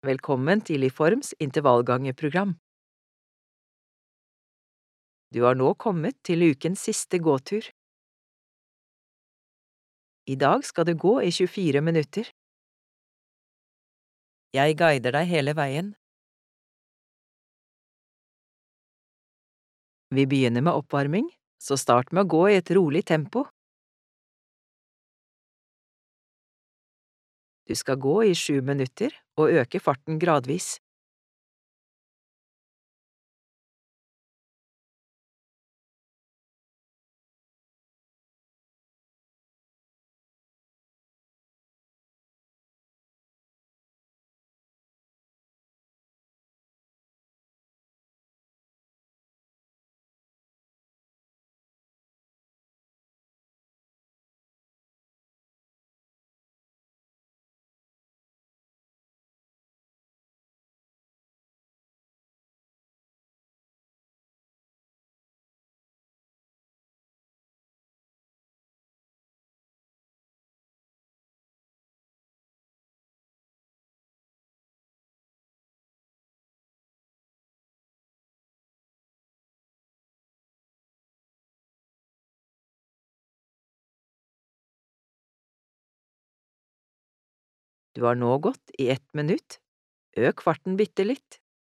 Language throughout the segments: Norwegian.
Velkommen til Iforms intervallgangerprogram. Du har nå kommet til ukens siste gåtur. I dag skal du gå i 24 minutter. Jeg guider deg hele veien. Vi begynner med oppvarming, så start med å gå i et rolig tempo. Du skal gå i 7 minutter og øke farten gradvis. Du har nå gått i 1 minutt. Øk farten bitte litt.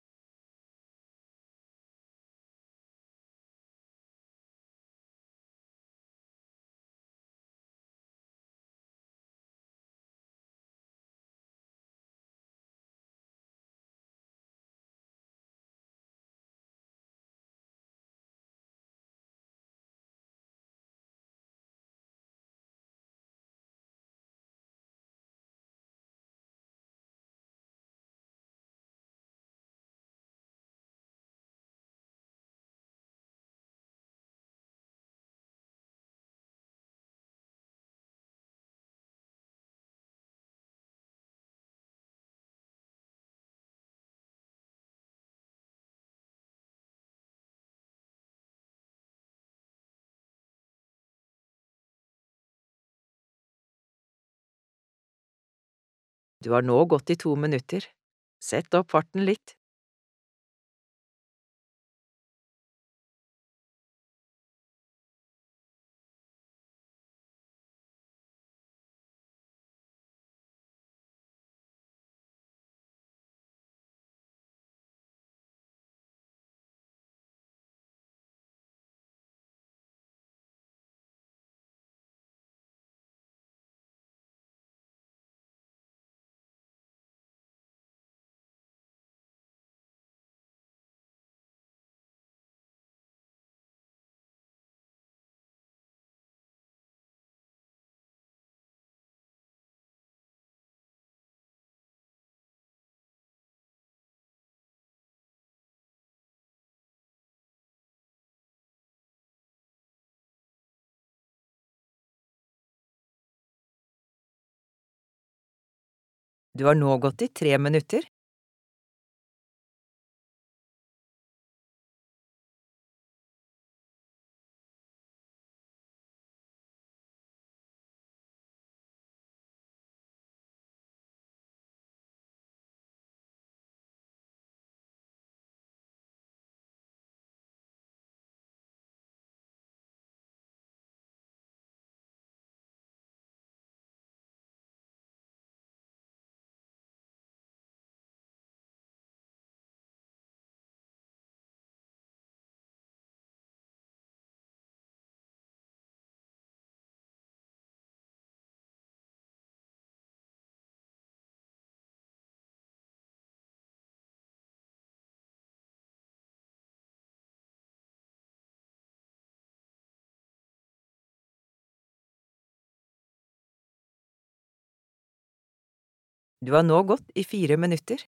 Du har nå gått i 2 minutter. Sett opp farten litt. Du har nå gått i 3 minutter. Du har nå gått i 4 minutter.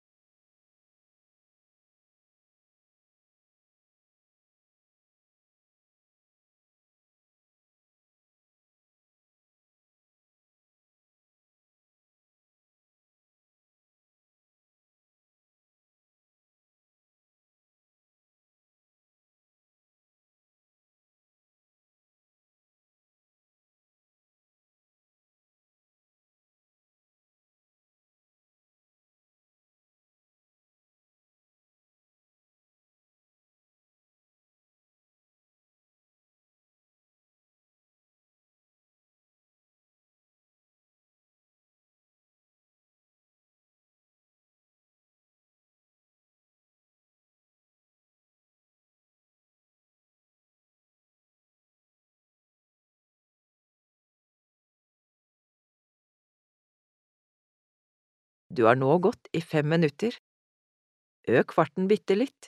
Du har nå gått i 5 minutter. Øk farten bitte litt.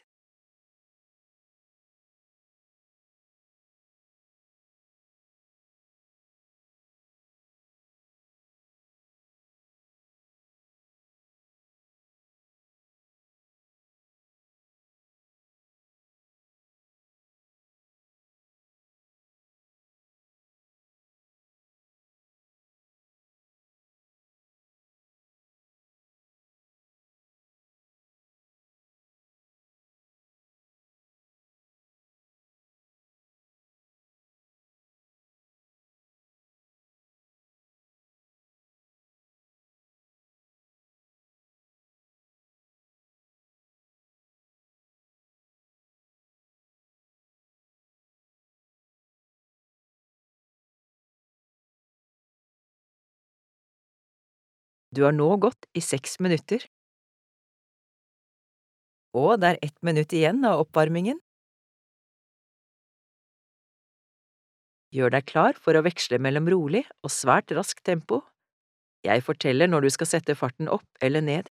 Du har nå gått i 6 minutter. Og det er 1 minutt igjen av oppvarmingen. Gjør deg klar for å veksle mellom rolig og svært raskt tempo. Jeg forteller når du skal sette farten opp eller ned.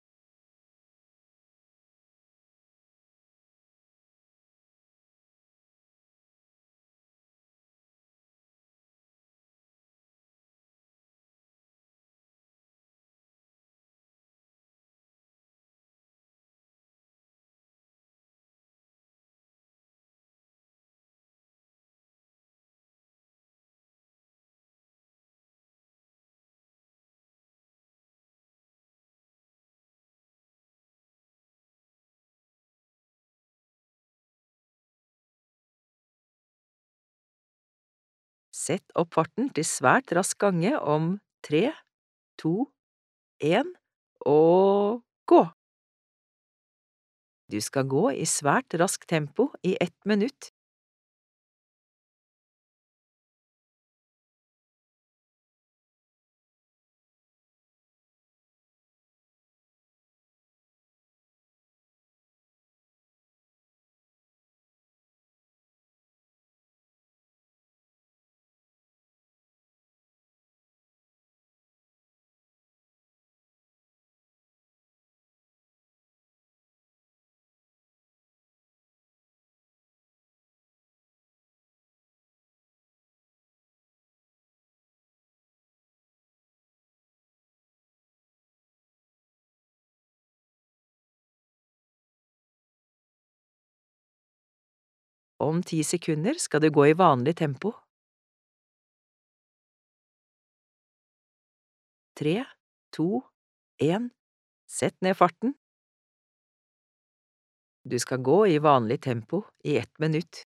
Sett opp farten til svært rask gange om 3, 2, 1 og gå! Du skal gå i svært raskt tempo i 1 minutt. Om 10 sekunder skal du gå i vanlig tempo. 3, 2, 1 Sett ned farten. Du skal gå i vanlig tempo i 1 minutt.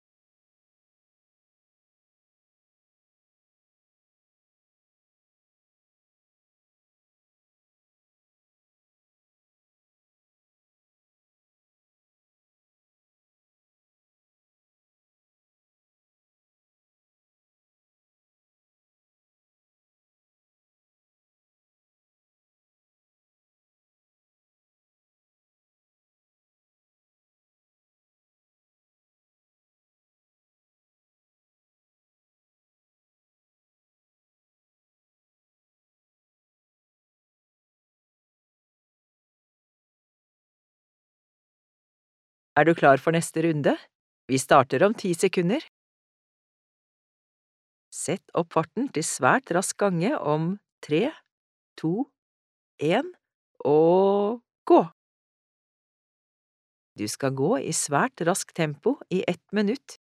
Er du klar for neste runde? Vi starter om 10 sekunder. Sett opp farten til svært rask gange om 3, 2, 1 og gå! Du skal gå i svært raskt tempo i 1 minutt.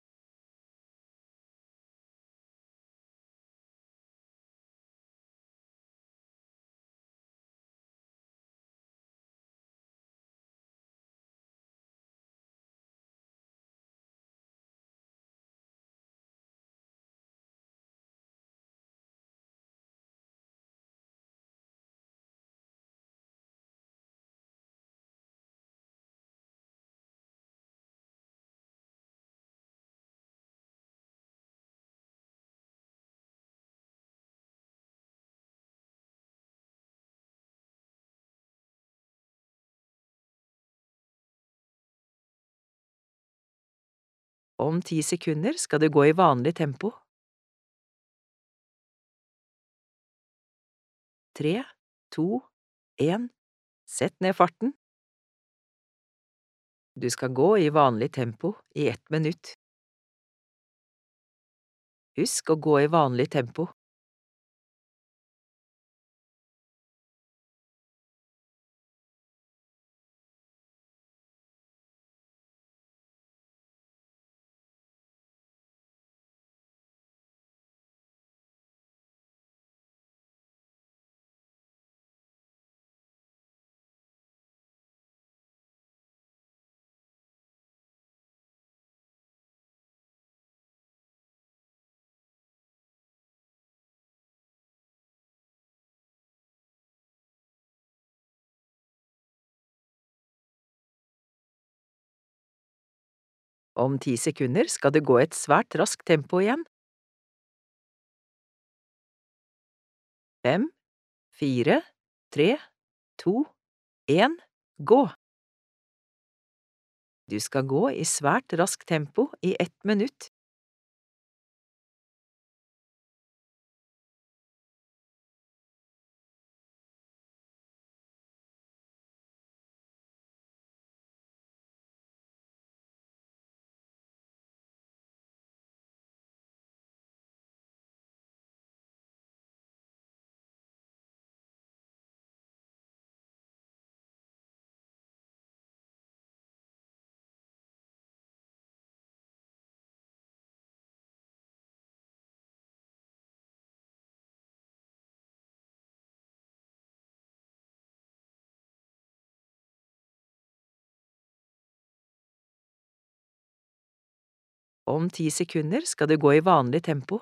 Om 10 sekunder skal du gå i vanlig tempo. 3, 2, 1. Sett ned farten. Du skal gå i vanlig tempo i 1 minutt. Husk å gå i vanlig tempo. Om 10 sekunder skal du gå i et svært raskt tempo igjen. 5, 4, 3, 2, 1, gå! Du skal gå i svært raskt tempo i 1 minutt. Om 10 sekunder skal du gå i vanlig tempo.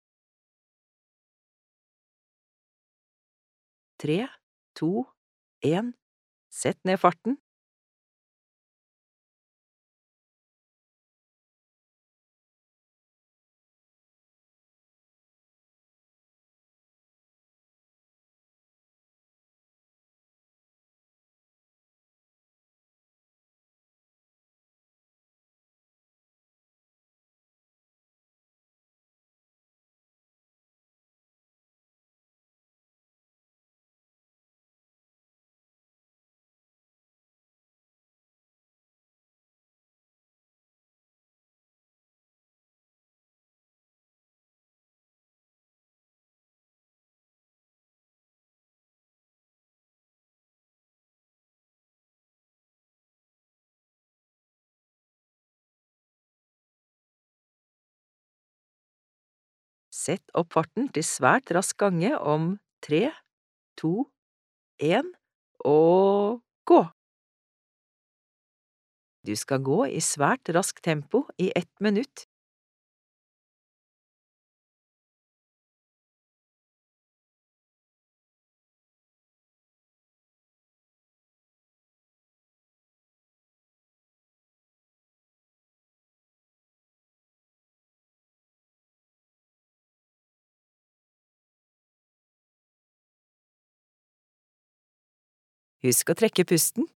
3, 2, 1, sett ned farten. Sett opp farten til svært rask gange om 3, 2, 1 og gå! Du skal gå i svært raskt tempo i 1 minutt. Husk å trekke pusten.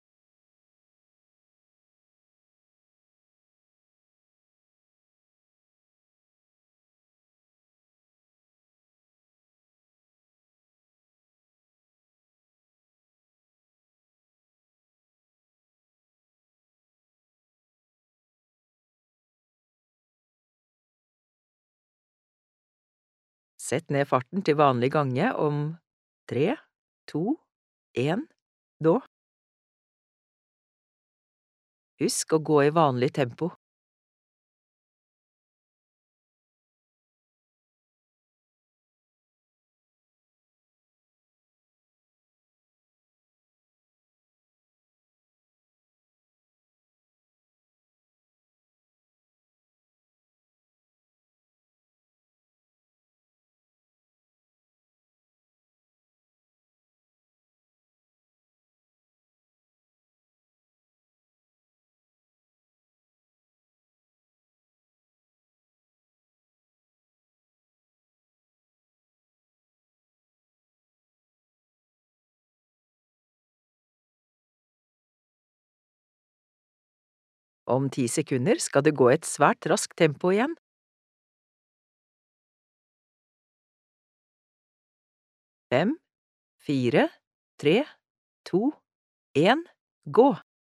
Sett ned farten til vanlig gange om 3, 2, 1, nå! Husk å gå i vanlig tempo. Om 10 sekunder skal du gå i et svært raskt tempo igjen. 5, 4, 3, 2, 1, gå!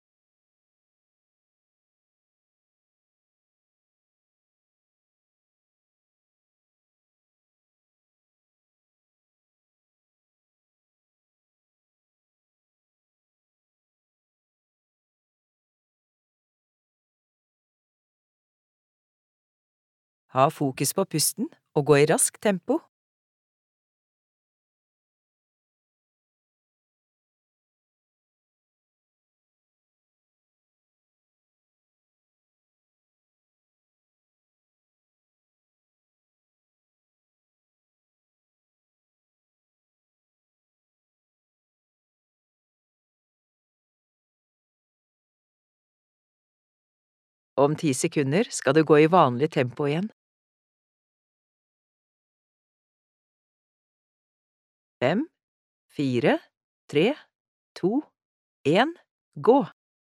Ha fokus på pusten og gå i raskt tempo. Om 10 sekunder skal du gå i vanlig tempo igjen. 5, 4, 3, 2, 1, gå!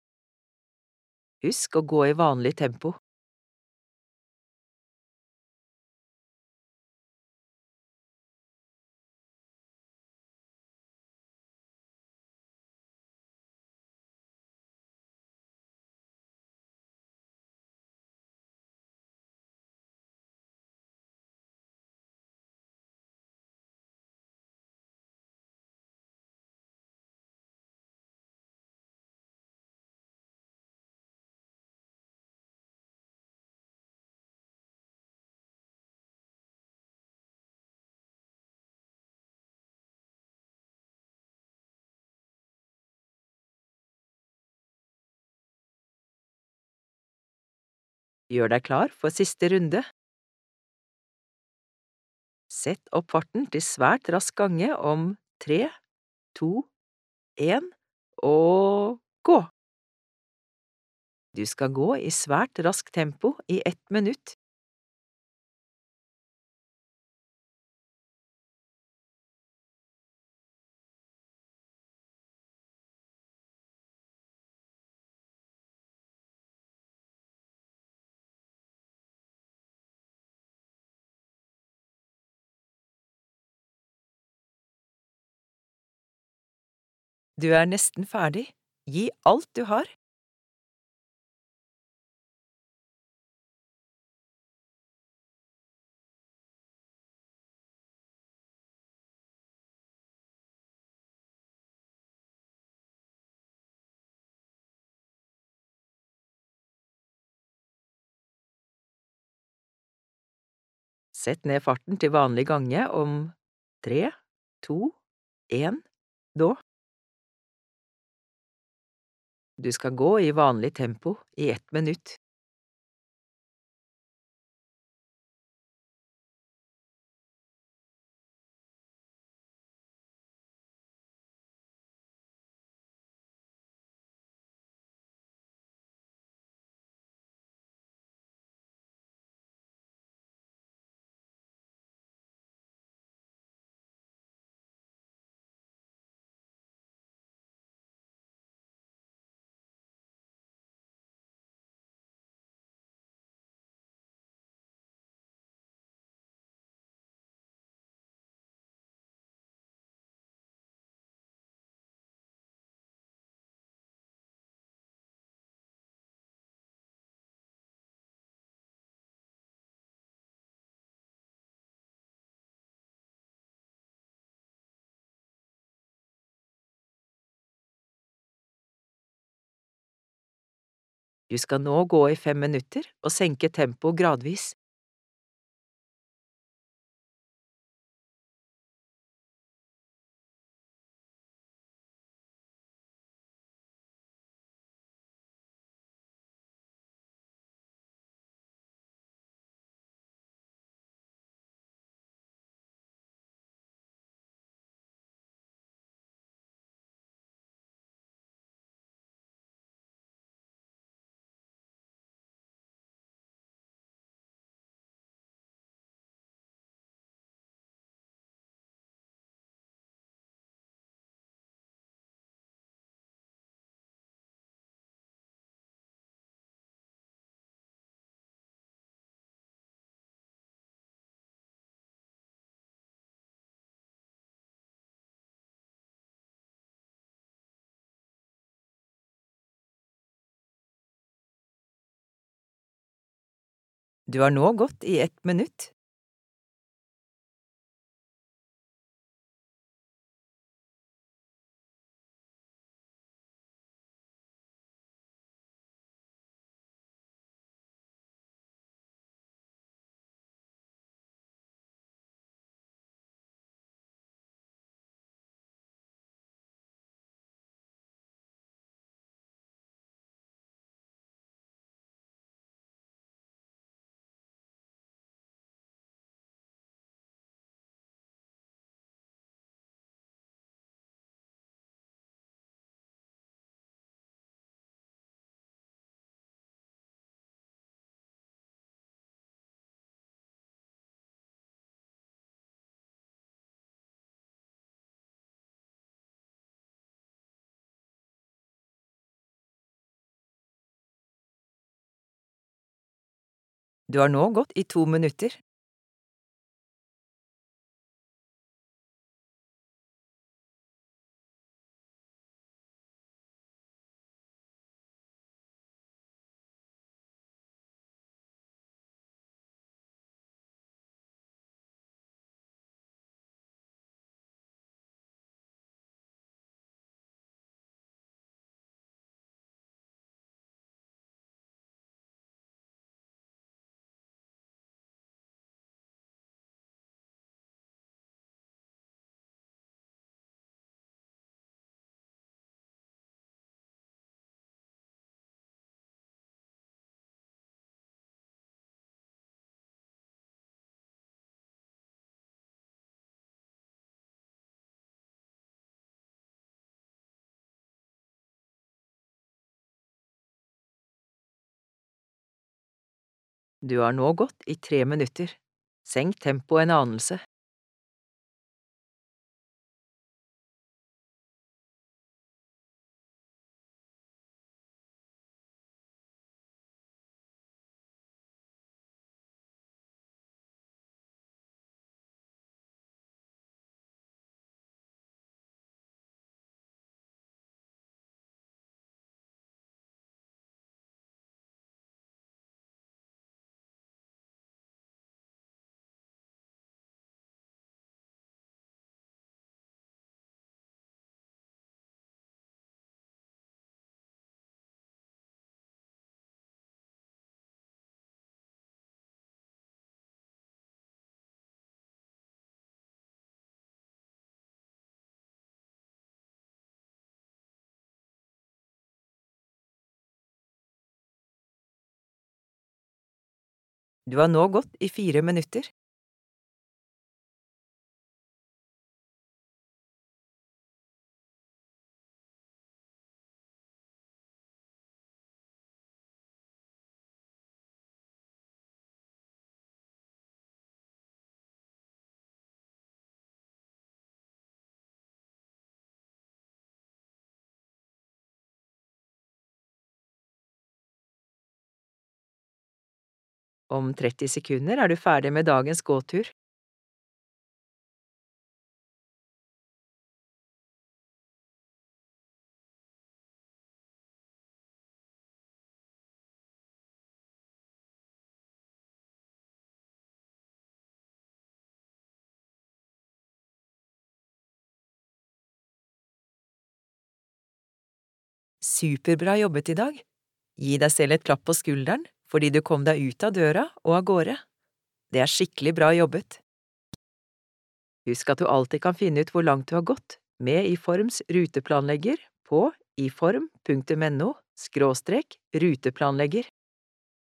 Husk å gå i vanlig tempo. Gjør deg klar for siste runde. Sett opp farten til svært rask gange om 3, 2, 1 og gå! Du skal gå i svært raskt tempo i 1 minutt. Du er nesten ferdig. Gi alt du har. Sett ned farten til vanlig gange om 3, 2, 1, nå! Du skal gå i vanlig tempo i 1 minutt. Du skal nå gå i 5 minutter og senke tempoet gradvis. Du har nå gått i 1 minutt. Du har nå gått i 2 minutter. Du har nå gått i 3 minutter. Senk tempoet en anelse. Du har nå gått i 4 minutter. Om 30 sekunder er du ferdig med dagens gåtur. Superbra jobbet i dag. Gi deg selv et klapp på skulderen fordi du kom deg ut av døra og av gårde. Det er skikkelig bra jobbet. Husk at du alltid kan finne ut hvor langt du har gått med iForms ruteplanlegger på iform.no/ruteplanlegger.